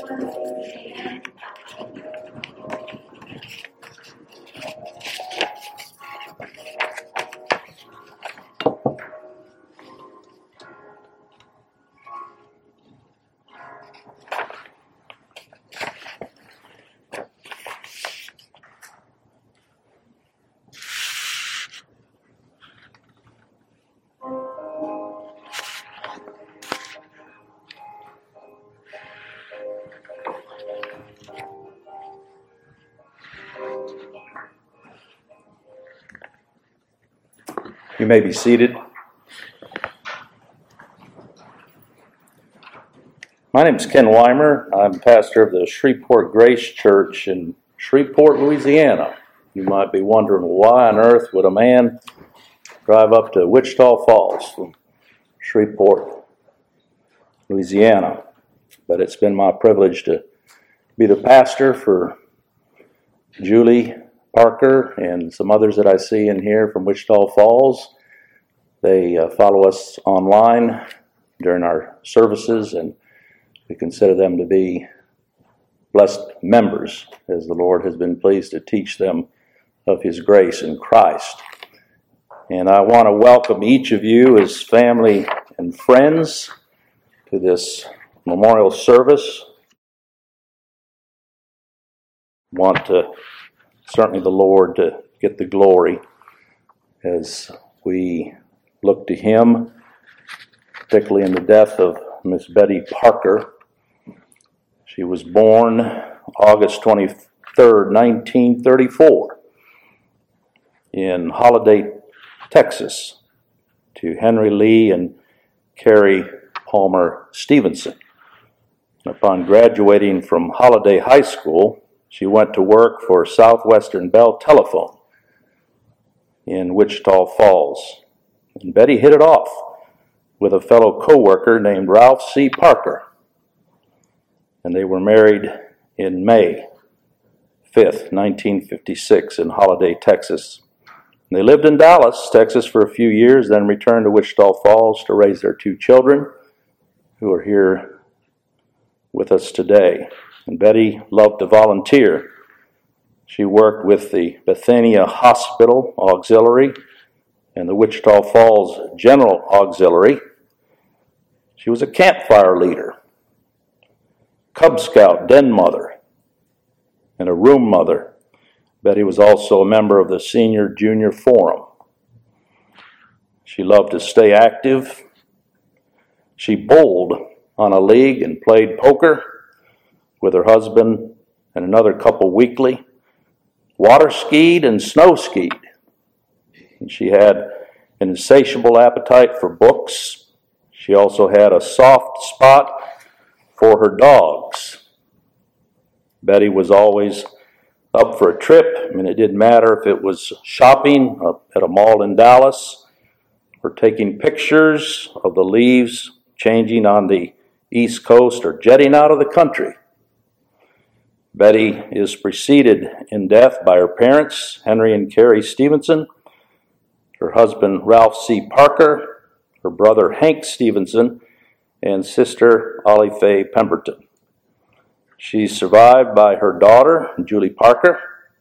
You may be seated. My name is Ken Weimer. I'm pastor of the Shreveport Grace Church in Shreveport, Louisiana. You might be wondering, why on earth would a man drive up to Wichita Falls from Shreveport, Louisiana? But it's been my privilege to be the pastor for Julie Parker and some others that I see in here from Wichita Falls. They follow us online during our services, and we consider them to be blessed members, as the Lord has been pleased to teach them of His grace in Christ. And I want to welcome each of you as family and friends to this memorial service. Want to certainly the Lord to get the glory as we look to Him, particularly in the death of Miss Betty Parker. She was born August 23rd, 1934 in Holiday, Texas, to Henry Lee and Carrie Palmer Stevenson. Upon graduating from Holiday High School, she went to work for Southwestern Bell Telephone in Wichita Falls. And Betty hit it off with a fellow co-worker named Ralph C. Parker. And they were married in May 5th, 1956 in Holiday, Texas. And they lived in Dallas, Texas for a few years, then returned to Wichita Falls to raise their two children who are here with us today. And Betty loved to volunteer. She worked with the Bethania Hospital Auxiliary and the Wichita Falls General Auxiliary. She was a campfire leader, Cub Scout den mother, and a room mother. Betty was also a member of the Senior Junior Forum. She loved to stay active. She bowled on a league and played poker with her husband and another couple weekly, water skied and snow skied. And she had an insatiable appetite for books. She also had a soft spot for her dogs. Betty was always up for a trip. I mean, it didn't matter if it was shopping at a mall in Dallas or taking pictures of the leaves changing on the East Coast or jetting out of the country. Betty is preceded in death by her parents, Henry and Carrie Stevenson, her husband, Ralph C. Parker, her brother, Hank Stevenson, and sister, Ollie Faye Pemberton. She's survived by her daughter, Julie Parker,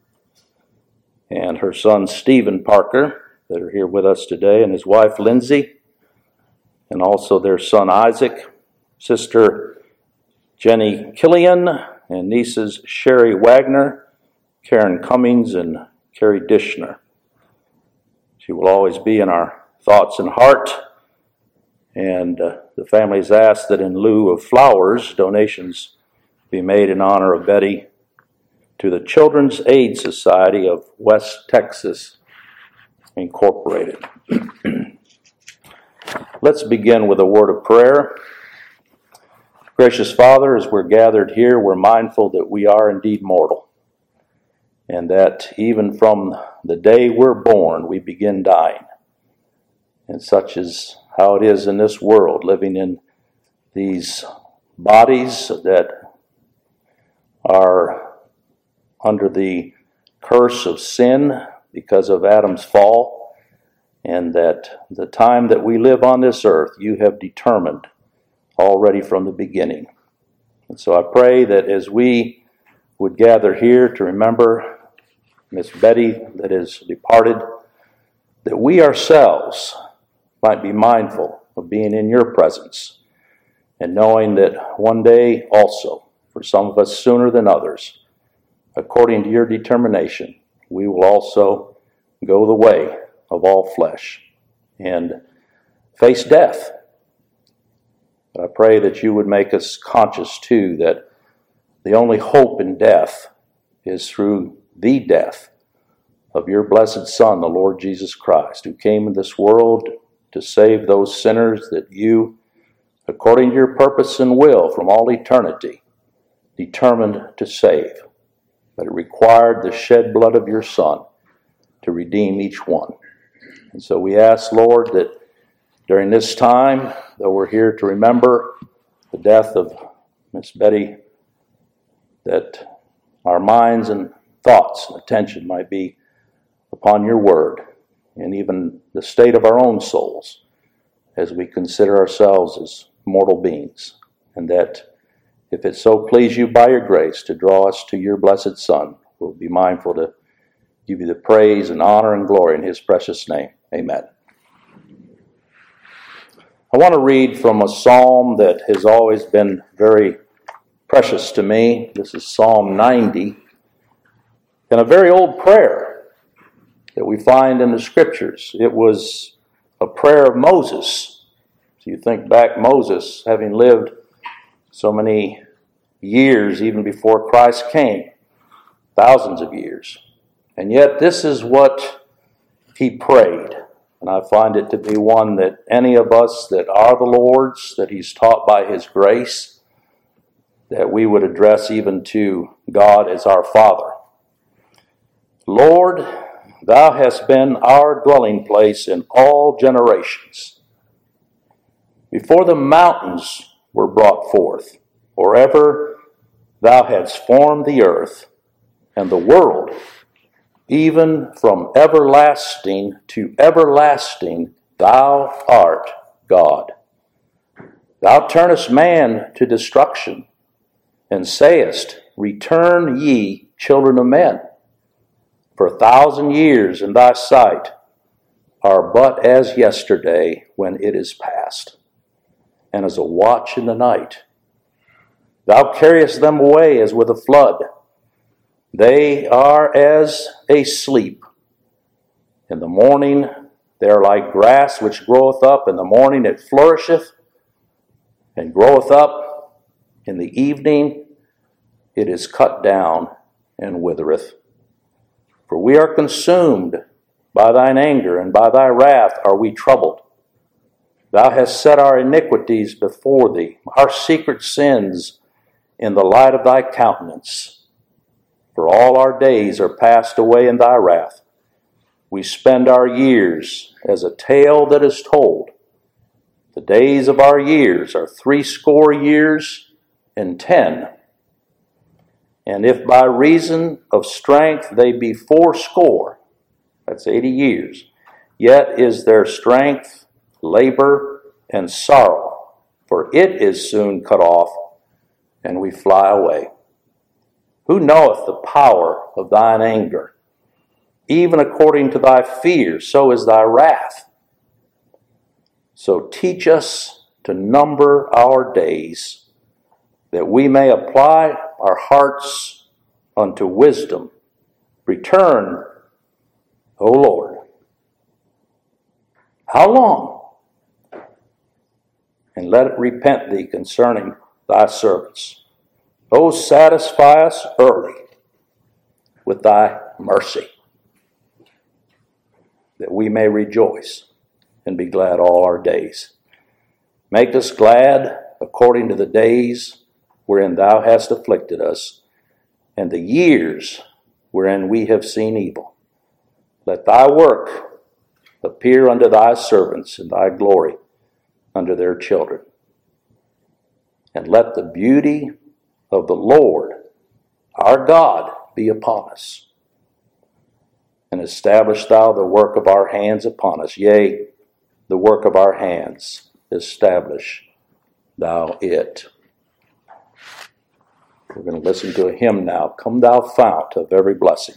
and her son, Stephen Parker, that are here with us today, and his wife, Lindsay, and also their son, Isaac, sister, Jenny Killian, and nieces Sherry Wagner, Karen Cummings, and Carrie Dishner. She will always be in our thoughts and heart, and the family has asked that in lieu of flowers, donations be made in honor of Betty to the Children's Aid Society of West Texas, Incorporated. Let's begin with a word of prayer. Gracious Father, as we're gathered here, we're mindful that we are indeed mortal, and that even from the day we're born, we begin dying. And such is how it is in this world, living in these bodies that are under the curse of sin because of Adam's fall, and that the time that we live on this earth, you have determined already from the beginning. And so I pray that as we would gather here to remember Miss Betty that is departed, that we ourselves might be mindful of being in your presence and knowing that one day also, for some of us sooner than others, according to your determination, we will also go the way of all flesh and face death. But I pray that you would make us conscious too that the only hope in death is through the death of your blessed Son, the Lord Jesus Christ, who came in this world to save those sinners that you, according to your purpose and will from all eternity, determined to save. But it required the shed blood of your Son to redeem each one. And so we ask, Lord, that during this time, though we're here to remember the death of Miss Betty, that our minds and thoughts and attention might be upon your word and even the state of our own souls as we consider ourselves as mortal beings, and that if it so please you by your grace to draw us to your blessed Son, we'll be mindful to give you the praise and honor and glory in his precious name. Amen. I want to read from a psalm that has always been very precious to me. This is Psalm 90, and a very old prayer that we find in the Scriptures. It was a prayer of Moses. So you think back, Moses, having lived so many years even before Christ came, thousands of years. And yet this is what he prayed. And I find it to be one that any of us that are the Lord's, that he's taught by his grace, that we would address even to God as our Father. Lord, thou hast been our dwelling place in all generations. Before the mountains were brought forth, or ever thou hadst formed the earth and the world, even from everlasting to everlasting, thou art God. Thou turnest man to destruction, and sayest, return ye, children of men. For 1,000 years in thy sight are but as yesterday when it is past, and as a watch in the night. Thou carriest them away as with a flood. They are as a sleep. In the morning they are like grass which groweth up. In the morning it flourisheth and groweth up. In the evening it is cut down and withereth. For we are consumed by thine anger, and by thy wrath are we troubled. Thou hast set our iniquities before thee, our secret sins in the light of thy countenance. For all our days are passed away in thy wrath. We spend our years as a tale that is told. The days of our years are 80 years and 10. And if by reason of strength they be 80, that's 80 years, yet is their strength labor and sorrow, for it is soon cut off, and we fly away. Who knoweth the power of thine anger? Even according to thy fear, so is thy wrath. So teach us to number our days, that we may apply our hearts unto wisdom. Return, O Lord. How long? And let it repent thee concerning thy servants. O satisfy us early with thy mercy, that we may rejoice and be glad all our days. Make us glad according to the days wherein thou hast afflicted us, and the years wherein we have seen evil. Let thy work appear unto thy servants, and thy glory unto their children. And let the beauty of the Lord our God be upon us. And establish thou the work of our hands upon us. Yea, the work of our hands, establish thou it. We're going to listen to a hymn now. Come thou fount of every blessing.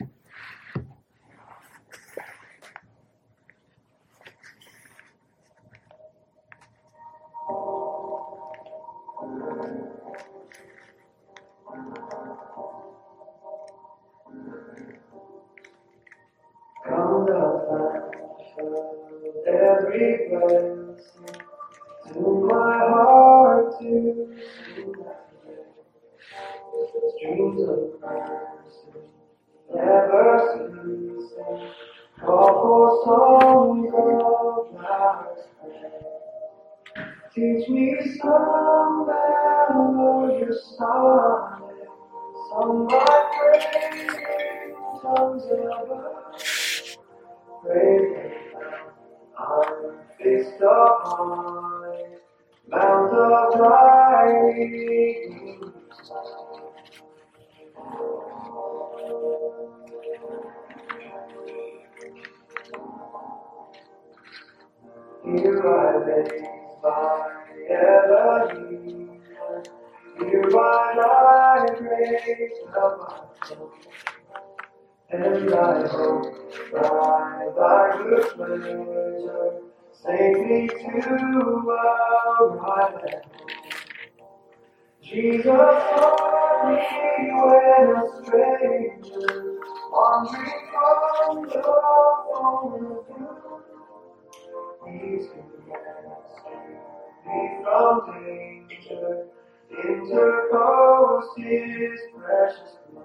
Come thou fount of every blessing, to my heart to sing streams of mercy, never ceasing, call for songs of flowers. Teach me some melodious sonnet, sung by praising tongues above. Praise I'm fixed upon Mount of Rising. Here I lay by Elohim, here by thy grace of my soul, and I hope by thy good pleasure save me to a right. Jesus taught me when a stranger, wandering from the throne of you, He's me from danger, interposed His precious blood.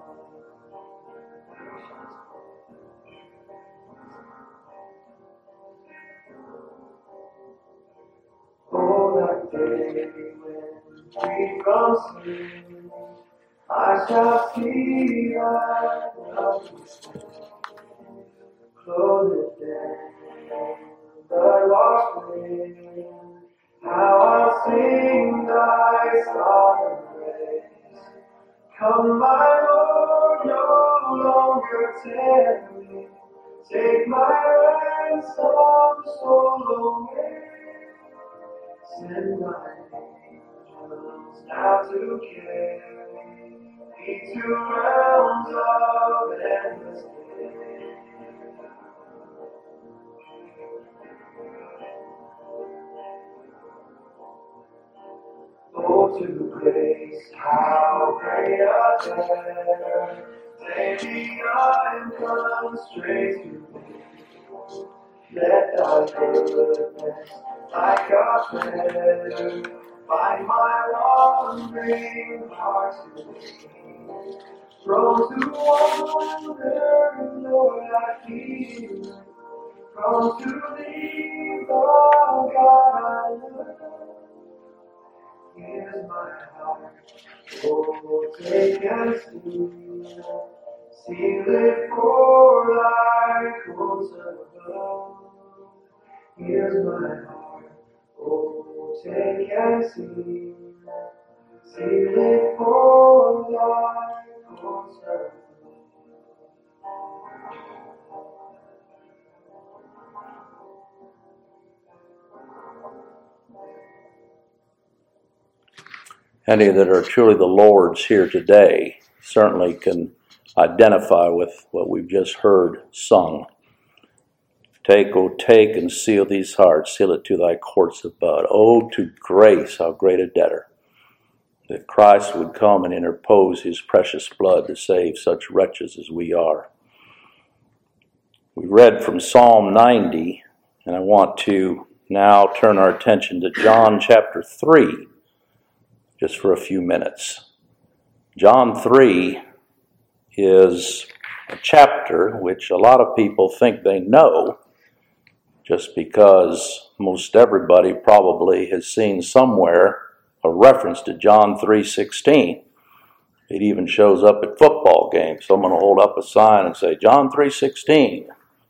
Oh, that day when free from sin, I shall see thy lovely face, clothed in the washed linen. How I'll sing thy sovereign praise. Come, my Lord, no longer tarry. Take my ransom soul away. Send my angels now to carry me to realms of endless day. Oh, to grace, how great a debtor, daily I am come straight to thee. Let thy goodness, like a feather, find my wandering heart to thee. Prone to wander, Lord, I feel, prone to leave the God I love. Here's my heart, oh, take and seal it for thy courts above. Here's my heart, oh, take and seal it for thy courts above. Any that are truly the Lord's here today certainly can identify with what we've just heard sung. Take, O take, and seal these hearts, seal it to thy courts above. Oh, to grace, how great a debtor, that Christ would come and interpose his precious blood to save such wretches as we are. We read from Psalm 90, and I want to now turn our attention to John chapter 3, just for a few minutes. John 3 is a chapter which a lot of people think they know, just because most everybody probably has seen somewhere a reference to John 3:16. It even shows up at football games. Someone will hold up a sign and say, John 3:16.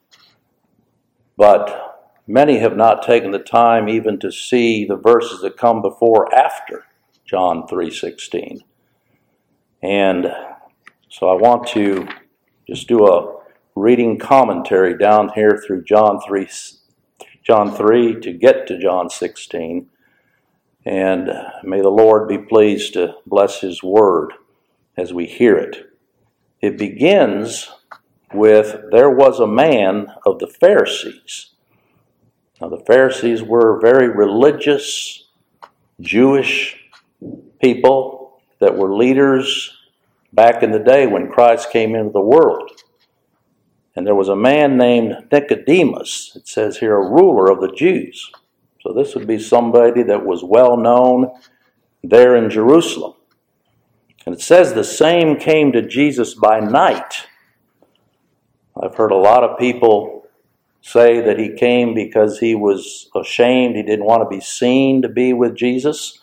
But many have not taken the time even to see the verses that come before after John 3:16. And so I want to just do a reading commentary down here through John 3 to get to John 16. And may the Lord be pleased to bless his word as we hear it. It begins with, there was a man of the Pharisees. Now, the Pharisees were very religious Jewish people that were leaders back in the day when Christ came into the world. And there was a man named Nicodemus, it says here, a ruler of the Jews. So this would be somebody that was well known there in Jerusalem. And it says the same came to Jesus by night. I've heard a lot of people say that he came because he was ashamed, he didn't want to be seen to be with Jesus.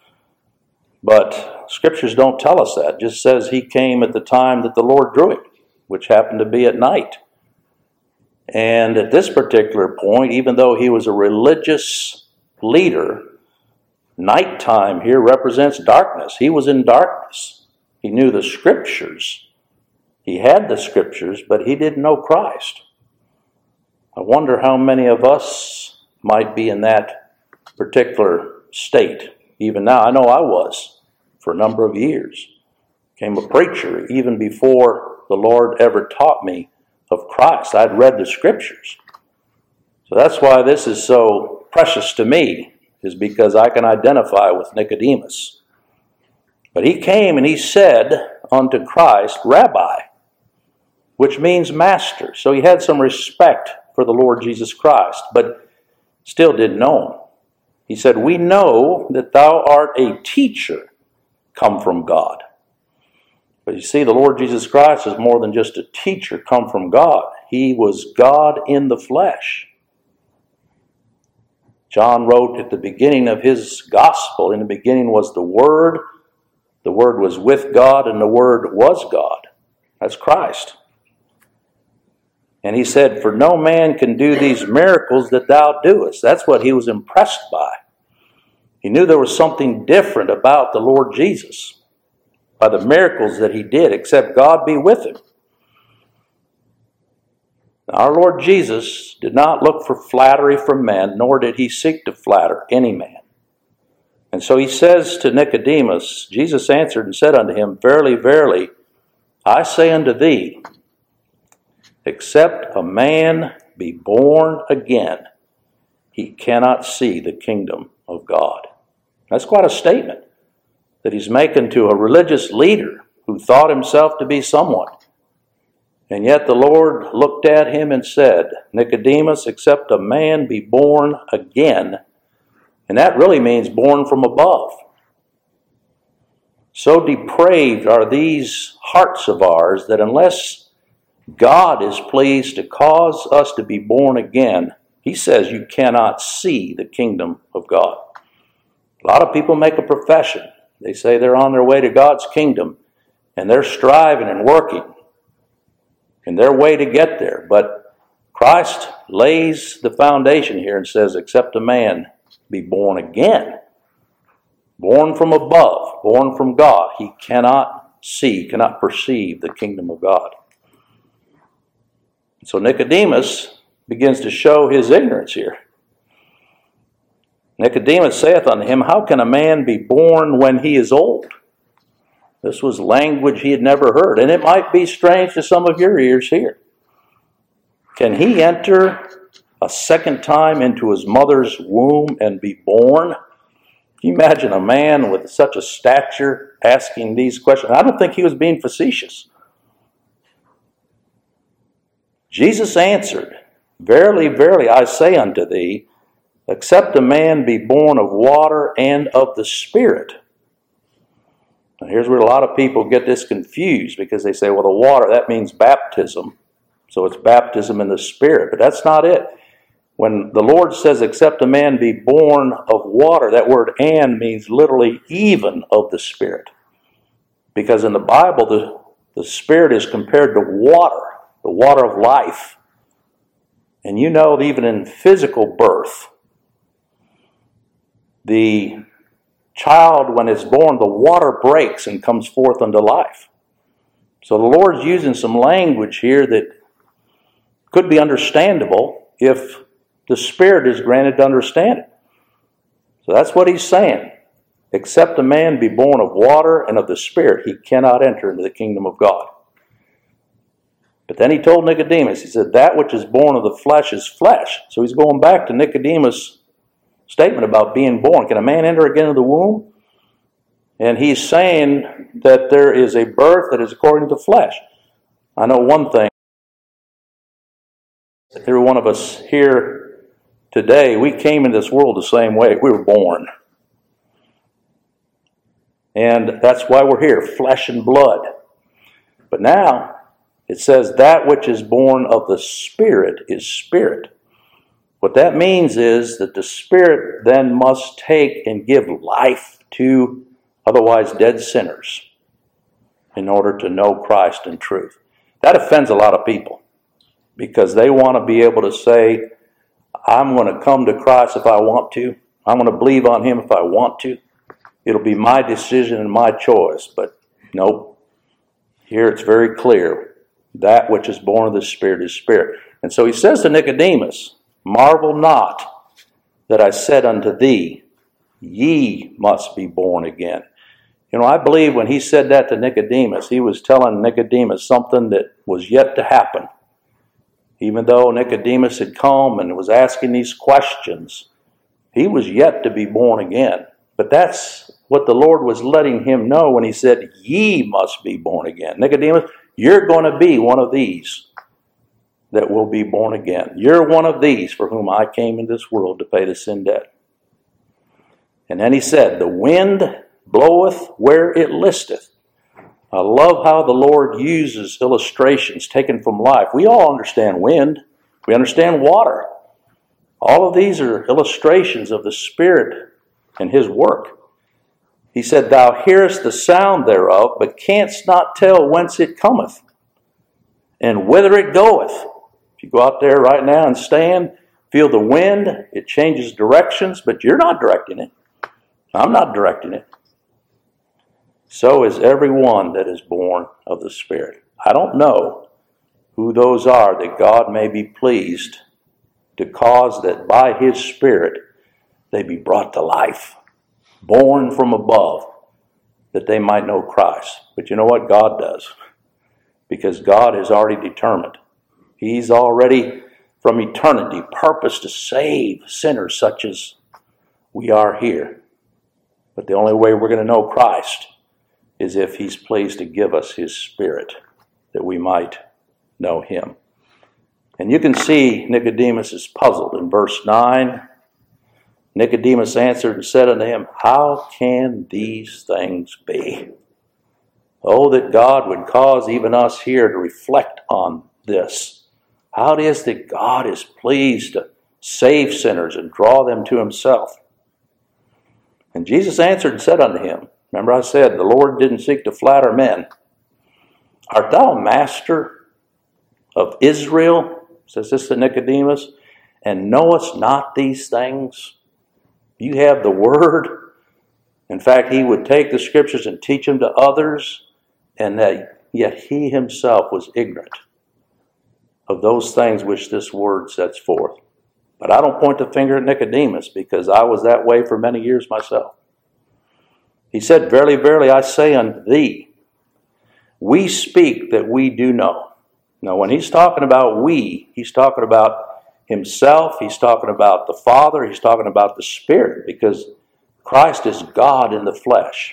But scriptures don't tell us that. It just says he came at the time that the Lord drew him, which happened to be at night. And at this particular point, even though he was a religious leader, nighttime here represents darkness. He was in darkness. He knew the scriptures. He had the scriptures, but he didn't know Christ. I wonder how many of us might be in that particular state. Even now, I know I was for a number of years. Became a preacher even before the Lord ever taught me of Christ. I'd read the scriptures. So that's why this is so precious to me, is because I can identify with Nicodemus. But he came and he said unto Christ, Rabbi, which means master. So he had some respect for the Lord Jesus Christ, but still didn't know him. He said, we know that thou art a teacher come from God. But you see, the Lord Jesus Christ is more than just a teacher come from God. He was God in the flesh. John wrote at the beginning of his gospel, in the beginning was the Word was with God, and the Word was God. That's Christ. And he said, for no man can do these miracles that thou doest. That's what he was impressed by. He knew there was something different about the Lord Jesus, by the miracles that he did, except God be with him. Now, our Lord Jesus did not look for flattery from men, nor did he seek to flatter any man. And so he says to Nicodemus, Jesus answered and said unto him, verily, verily, I say unto thee, except a man be born again, he cannot see the kingdom of God. That's quite a statement that he's making to a religious leader who thought himself to be someone. And yet the Lord looked at him and said, Nicodemus, except a man be born again, and that really means born from above. So depraved are these hearts of ours that unless God is pleased to cause us to be born again, he says you cannot see the kingdom of God. A lot of people make a profession. They say they're on their way to God's kingdom, and they're striving and working in their way to get there. But Christ lays the foundation here and says, except a man be born again, born from above, born from God, he cannot see, cannot perceive the kingdom of God. So Nicodemus begins to show his ignorance here. Nicodemus saith unto him, how can a man be born when he is old? This was language he had never heard, and it might be strange to some of your ears here. Can he enter a second time into his mother's womb and be born? Can you imagine a man with such a stature asking these questions? I don't think he was being facetious. Jesus answered, verily, verily, I say unto thee, except a man be born of water and of the Spirit. Now here's where a lot of people get this confused, because they say, well, the water, that means baptism. So it's baptism in the Spirit, but that's not it. When the Lord says, except a man be born of water, that word and means literally even of the Spirit. Because in the Bible, the Spirit is compared to water, the water of life. And you know, even in physical birth, the child, when it's born, the water breaks and comes forth unto life. So the Lord's using some language here that could be understandable if the Spirit is granted to understand it. So that's what he's saying. Except a man be born of water and of the Spirit, he cannot enter into the kingdom of God. But then he told Nicodemus, he said, that which is born of the flesh is flesh. So he's going back to Nicodemus' statement about being born. Can a man enter again into the womb? And he's saying that there is a birth that is according to the flesh. I know one thing. Every one of us here today, we came into this world the same way. We were born. And that's why we're here, flesh and blood. But now, it says that which is born of the Spirit is spirit. What that means is that the Spirit then must take and give life to otherwise dead sinners in order to know Christ in truth. That offends a lot of people because they want to be able to say, I'm going to come to Christ if I want to. I'm going to believe on Him if I want to. It'll be my decision and my choice. But nope. Here it's very clear. That which is born of the Spirit is spirit. And so he says to Nicodemus, marvel not that I said unto thee, ye must be born again. You know, I believe when he said that to Nicodemus, he was telling Nicodemus something that was yet to happen. Even though Nicodemus had come and was asking these questions, he was yet to be born again. But that's what the Lord was letting him know when he said, ye must be born again. Nicodemus, you're going to be one of these that will be born again. You're one of these for whom I came into this world to pay the sin debt. And then he said, the wind bloweth where it listeth. I love how the Lord uses illustrations taken from life. We all understand wind. We understand water. All of these are illustrations of the Spirit and His work. He said, thou hearest the sound thereof, but canst not tell whence it cometh, and whither it goeth. If you go out there right now and stand, feel the wind, it changes directions, but you're not directing it. I'm not directing it. So is everyone that is born of the Spirit. I don't know who those are that God may be pleased to cause that by His Spirit they be brought to life, born from above, that they might know Christ. But you know what? God does. Because God has already determined. He's already, from eternity, purposed to save sinners such as we are here. But the only way we're going to know Christ is if He's pleased to give us His Spirit, that we might know Him. And you can see Nicodemus is puzzled in verse 9. Nicodemus answered and said unto him, how can these things be? Oh, that God would cause even us here to reflect on this. How it is that God is pleased to save sinners and draw them to Himself. And Jesus answered and said unto him, remember I said the Lord didn't seek to flatter men. Art thou a master of Israel, says this to Nicodemus, and knowest not these things? You have the Word. In fact, he would take the Scriptures and teach them to others, and that yet he himself was ignorant of those things which this Word sets forth. But I don't point the finger at Nicodemus, because I was that way for many years myself. He said, verily, verily, I say unto thee, we speak that we do know. Now, when he's talking about we, he's talking about Himself, He's talking about the Father, He's talking about the Spirit, because Christ is God in the flesh.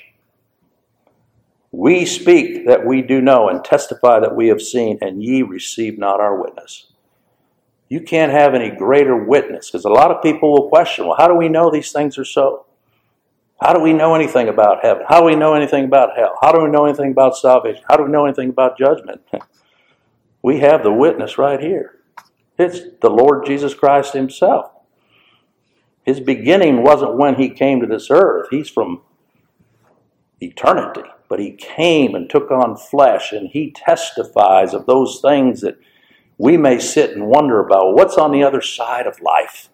We speak that we do know and testify that we have seen, and ye receive not our witness. You can't have any greater witness, because a lot of people will question, well, how do we know these things are so? How do we know anything about heaven? How do we know anything about hell? How do we know anything about salvation? How do we know anything about judgment? We have the witness right here. It's the Lord Jesus Christ Himself. His beginning wasn't when He came to this earth. He's from eternity. But He came and took on flesh, and He testifies of those things that we may sit and wonder about. What's on the other side of life?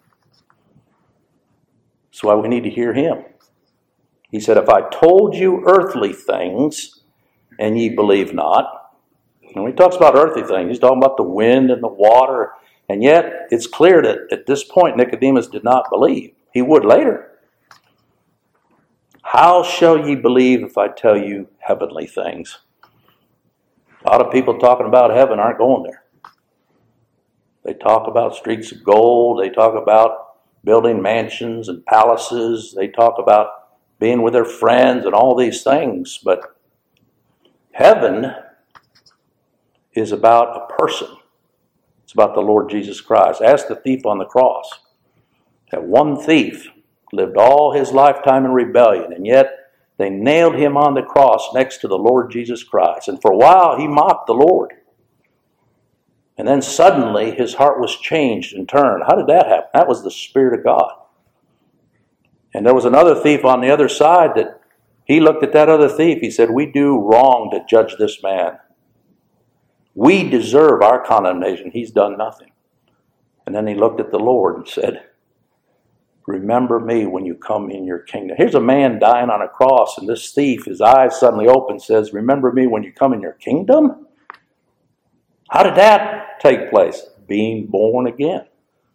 That's why we need to hear Him. He said, if I told you earthly things, and ye believe not. And when He talks about earthly things, He's talking about the wind and the water. And yet, it's clear that at this point, Nicodemus did not believe. He would later. How shall ye believe if I tell you heavenly things? A lot of people talking about heaven aren't going there. They talk about streets of gold. They talk about building mansions and palaces. They talk about being with their friends and all these things. But heaven is about a person. It's about the Lord Jesus Christ. Ask the thief on the cross. That one thief lived all his lifetime in rebellion, and yet they nailed him on the cross next to the Lord Jesus Christ. And for a while, he mocked the Lord. And then suddenly, his heart was changed and turned. How did that happen? That was the Spirit of God. And there was another thief on the other side that he looked at that other thief. He said, we do wrong to judge this man. We deserve our condemnation. He's done nothing. And then he looked at the Lord and said, remember me when you come in your kingdom. Here's a man dying on a cross, and this thief, his eyes suddenly open, says, remember me when you come in your kingdom? How did that take place? Being born again.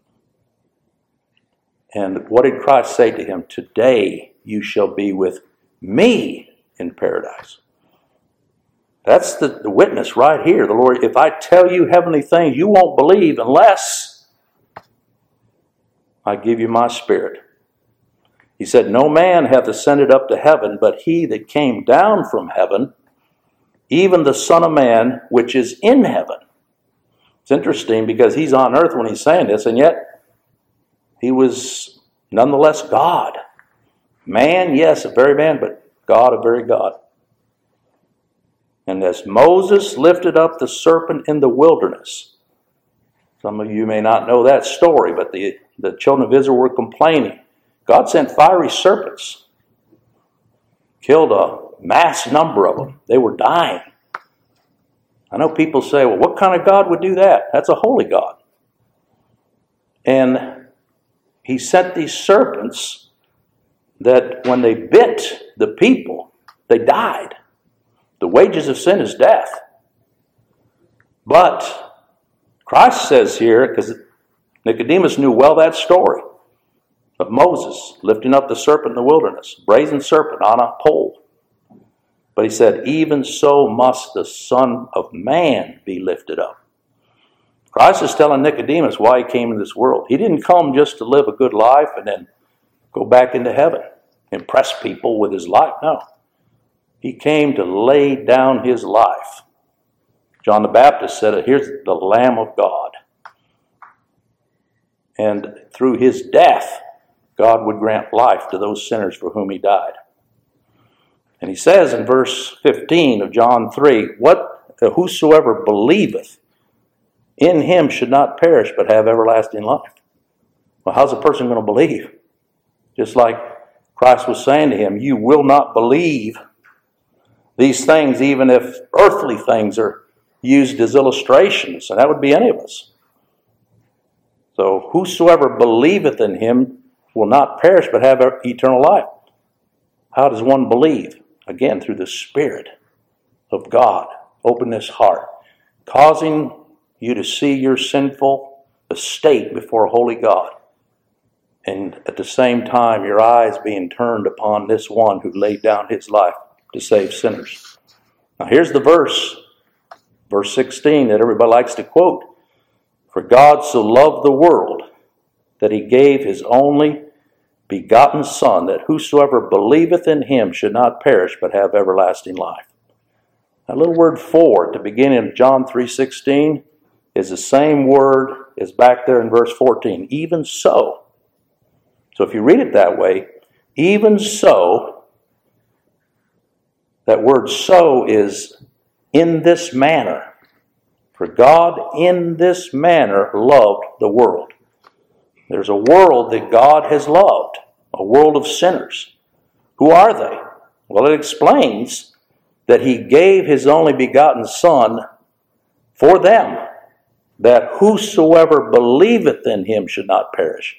And what did Christ say to him? Today you shall be with me in paradise. That's the witness right here. The Lord, if I tell you heavenly things, you won't believe unless I give you my Spirit. He said, no man hath ascended up to heaven, but he that came down from heaven, even the Son of Man, which is in heaven. It's interesting because he's on earth when he's saying this, and yet he was nonetheless God. Man, yes, a very man, but God, a very God. And as Moses lifted up the serpent in the wilderness, some of you may not know that story, but the children of Israel were complaining. God sent fiery serpents, killed a mass number of them. They were dying. I know people say, well, what kind of God would do that? That's a holy God. And he sent these serpents that when they bit the people, they died. The wages of sin is death. But Christ says here, because Nicodemus knew well that story of Moses lifting up the serpent in the wilderness, brazen serpent on a pole. But he said, even so must the Son of Man be lifted up. Christ is telling Nicodemus why he came into this world. He didn't come just to live a good life and then go back into heaven, impress people with his life. No. He came to lay down his life. John the Baptist said, here's the Lamb of God. And through his death, God would grant life to those sinners for whom he died. And he says in verse 15 of John 3, whosoever believeth in him should not perish but have everlasting life. Well, how's a person going to believe? Just like Christ was saying to him, you will not believe these things even if earthly things are used as illustrations, and that would be any of us. So whosoever believeth in him will not perish but have eternal life. How does one believe? Again, through the Spirit of God. Open this heart, causing you to see your sinful estate before a holy God. And at the same time, your eyes being turned upon this one who laid down his life to save sinners. Now here's the verse 16 that everybody likes to quote. For God so loved the world that he gave his only begotten Son, that whosoever believeth in him should not perish but have everlasting life. That little word for at the beginning of John 3:16 is the same word as back there in verse 14. Even so. So if you read it that way, even so, that word so is in this manner. For God in this manner loved the world. There's a world that God has loved, a world of sinners. Who are they? Well, it explains that he gave his only begotten Son for them, that whosoever believeth in him should not perish.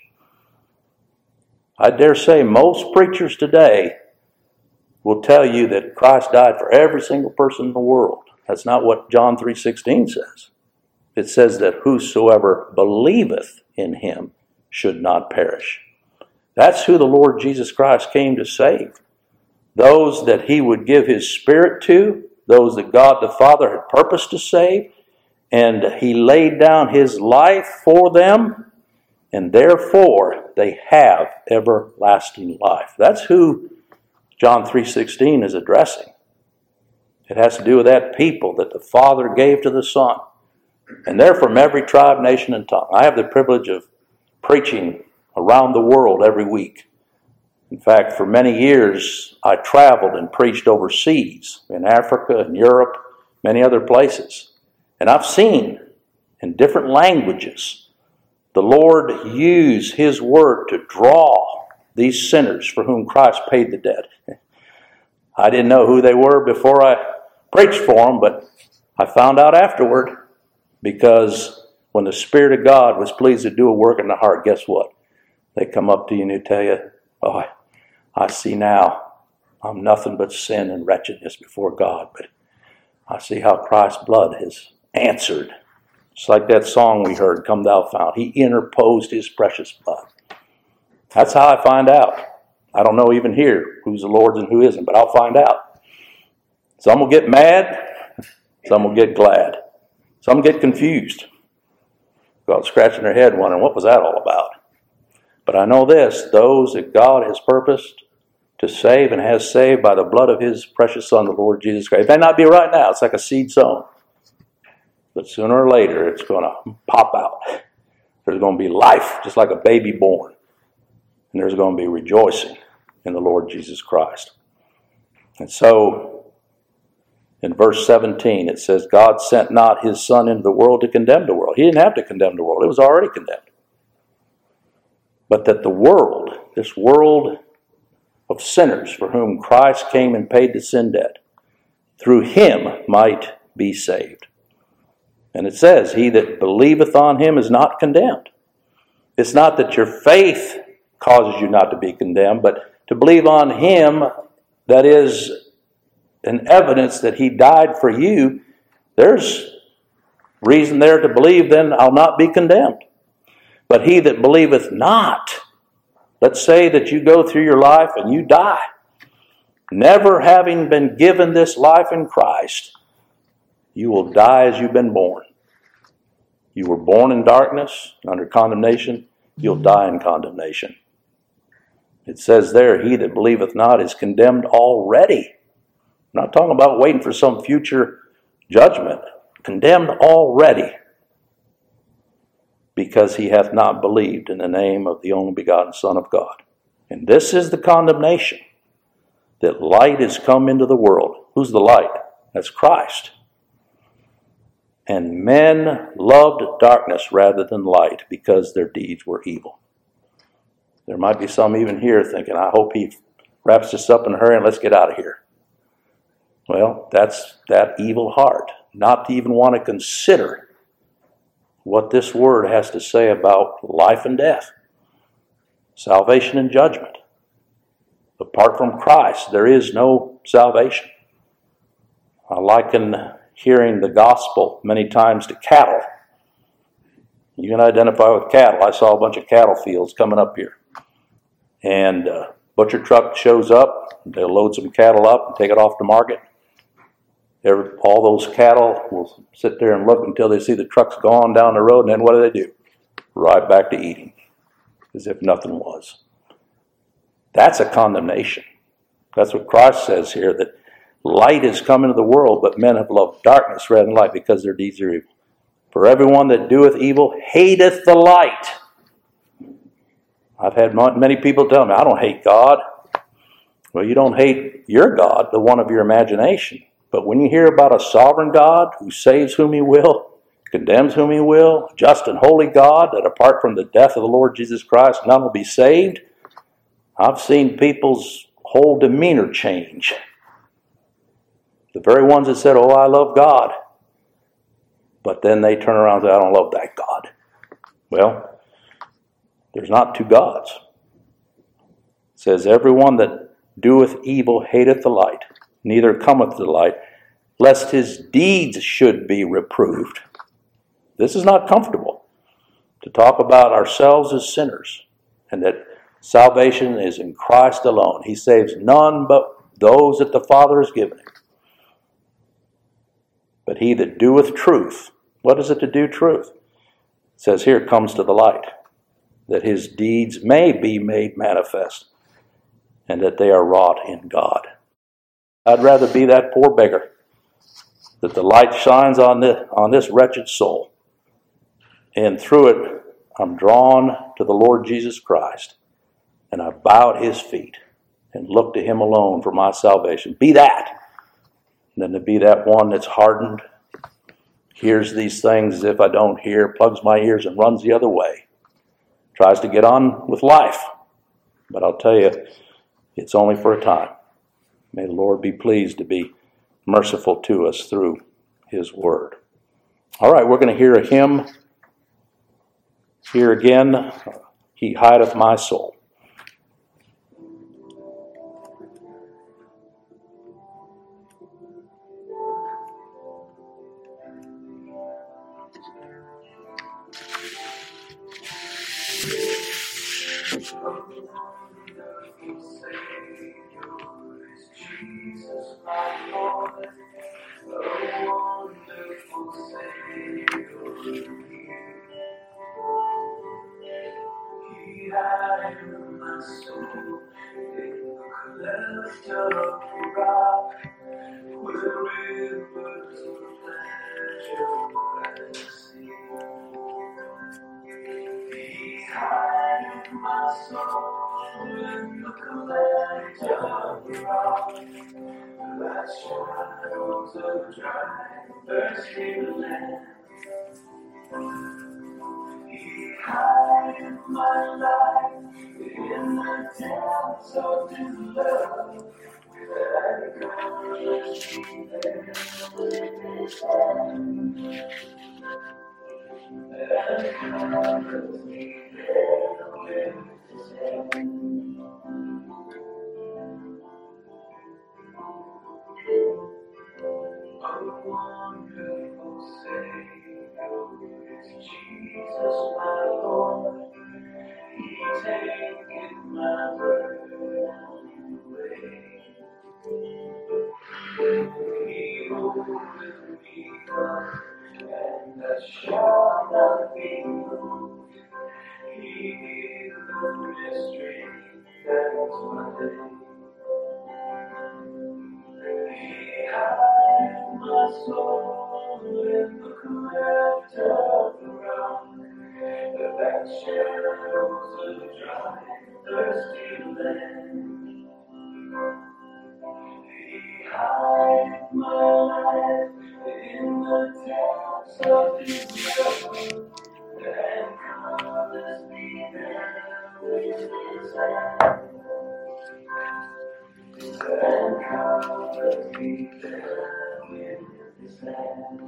I dare say most preachers today will tell you that Christ died for every single person in the world. That's not what John 3:16 says. It says that whosoever believeth in him should not perish. That's who the Lord Jesus Christ came to save. those that he would give his Spirit to, those that God the Father had purposed to save, and he laid down his life for them, and therefore they have everlasting life. That's who John 3:16 is addressing. It has to do with that people that the Father gave to the Son. And they're from every tribe, nation, and tongue. I have the privilege of preaching around the world every week. In fact, for many years, I traveled and preached overseas, in Africa and Europe, many other places. And I've seen, in different languages, the Lord use his word to draw these sinners for whom Christ paid the debt. I didn't know who they were before I preached for them, but I found out afterward, because when the Spirit of God was pleased to do a work in the heart, guess what? They come up to you and they tell you, oh, I see now I'm nothing but sin and wretchedness before God, but I see how Christ's blood has answered. It's like that song we heard, Come Thou Fount. He interposed his precious blood. That's how I find out. I don't know even here who's the Lord's and who isn't, but I'll find out. Some will get mad, some will get glad. Some get confused. God scratching their head wondering, what was that all about? But I know this, those that God has purposed to save and has saved by the blood of his precious Son, the Lord Jesus Christ. It may not be right now. It's like a seed sown. But sooner or later, it's going to pop out. There's going to be life, just like a baby born. And there's going to be rejoicing in the Lord Jesus Christ. And so, in verse 17, it says, God sent not his Son into the world to condemn the world. He didn't have to condemn the world. It was already condemned. But that the world, this world of sinners for whom Christ came and paid the sin debt, through him might be saved. And it says, he that believeth on him is not condemned. It's not that your faith causes you not to be condemned, but to believe on him, that is an evidence that he died for you, there's reason there to believe, then I'll not be condemned. But he that believeth not, let's say that you go through your life and you die, never having been given this life in Christ, you will die as you've been born. You were born in darkness, under condemnation, you'll die in condemnation. It says there, he that believeth not is condemned already. I'm not talking about waiting for some future judgment. Condemned already, because he hath not believed in the name of the only begotten Son of God. And this is the condemnation, that light is come into the world. Who's the light? That's Christ. And men loved darkness rather than light, because their deeds were evil. There might be some even here thinking, I hope he wraps this up in a hurry and let's get out of here. Well, that's that evil heart, not to even want to consider what this word has to say about life and death, salvation and judgment. Apart from Christ, there is no salvation. I liken hearing the gospel many times to cattle. You can identify with cattle. I saw a bunch of cattle fields coming up here. And a butcher truck shows up, they'll load some cattle up and take it off the market. All those cattle will sit there and look until they see the truck's gone down the road, and then what do? Right back to eating, as if nothing was. That's a condemnation. That's what Christ says here, that light is come into the world, but men have loved darkness rather than light, because their deeds are evil. For everyone that doeth evil hateth the light. I've had many people tell me, I don't hate God. Well, you don't hate your God, the one of your imagination. But when you hear about a sovereign God who saves whom he will, condemns whom he will, just and holy God, that apart from the death of the Lord Jesus Christ, none will be saved, I've seen people's whole demeanor change. The very ones that said, oh, I love God, but then they turn around and say, I don't love that God. Well, there's not two gods. It says, everyone that doeth evil hateth the light, neither cometh to the light, lest his deeds should be reproved. This is not comfortable, to talk about ourselves as sinners, and that salvation is in Christ alone. He saves none but those that the Father has given him. But he that doeth truth, what is it to do truth? It says here, comes to the light, that his deeds may be made manifest, and that they are wrought in God. I'd rather be that poor beggar, that the light shines on this wretched soul, and through it I'm drawn to the Lord Jesus Christ, and I bow at his feet and look to him alone for my salvation. Be that, than to be that one that's hardened, hears these things as if I don't hear, plugs my ears and runs the other way, tries to get on with life. But I'll tell you, it's only for a time. May the Lord be pleased to be merciful to us through his word. All right, we're going to hear a hymn. Here again, He hideth my soul. Jesus, my Lord, a wonderful Savior. He hid my soul in the cleft of the rock, where rivers of pleasure and sea. He hid my soul in the cleft of the rock, that shadows of dry, thirsty land. He hid my life in the depths of his love, and covers me there with his hand, and covers me there with his hand. A wonderful Savior is Jesus, my Lord. He taketh my burden away. He holdeth me up, and I shall not be moved. He giveth me strength that is my day. He hid my soul in the cleft of the rock, that shadows of dry, thirsty land. He hid my life in the depths of his love, and covers me there with his hand, and covers me there with his hand.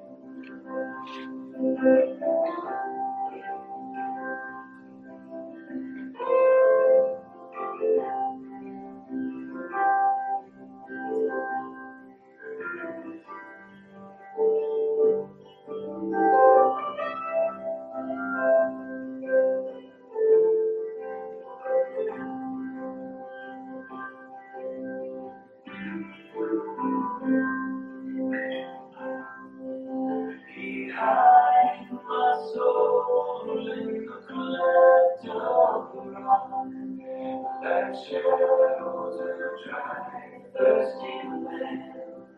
He hid my soul in the cleft of the rock, that shadows of dry, thirsty land.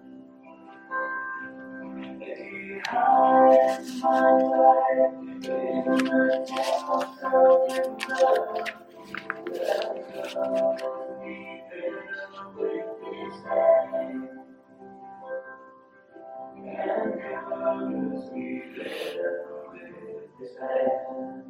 He hid my life in the depths of his love, and covers me there with his hand, and covers me there with his hand.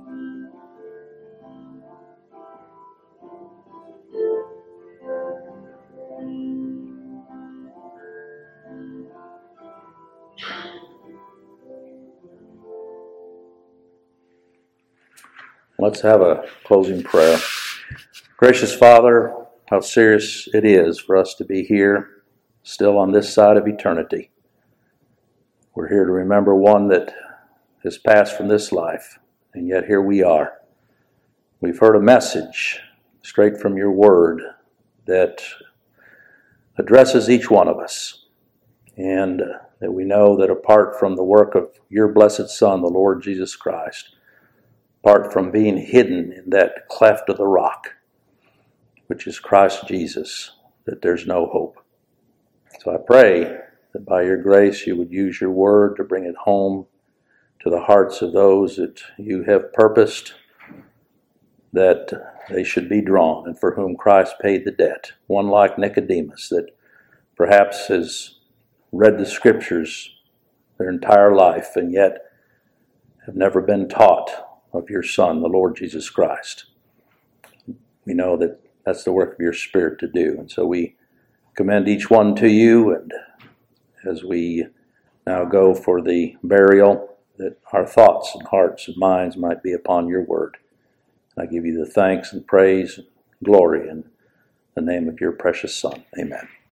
Let's have a closing prayer. Gracious Father, how serious it is for us to be here, still on this side of eternity. We're here to remember one that has passed from this life, and yet here we are. We've heard a message straight from your word that addresses each one of us, and that we know that apart from the work of your blessed Son, the Lord Jesus Christ, apart from being hidden in that cleft of the rock, which is Christ Jesus, that there's no hope. So I pray that by your grace you would use your word to bring it home to the hearts of those that you have purposed that they should be drawn, and for whom Christ paid the debt. One like Nicodemus that perhaps has read the Scriptures their entire life and yet have never been taught of your Son, the Lord Jesus Christ. We know that that's the work of your Spirit to do, and so we commend each one to you, and as we now go for the burial, that our thoughts and hearts and minds might be upon your word. I give you the thanks and praise and glory in the name of your precious Son. Amen.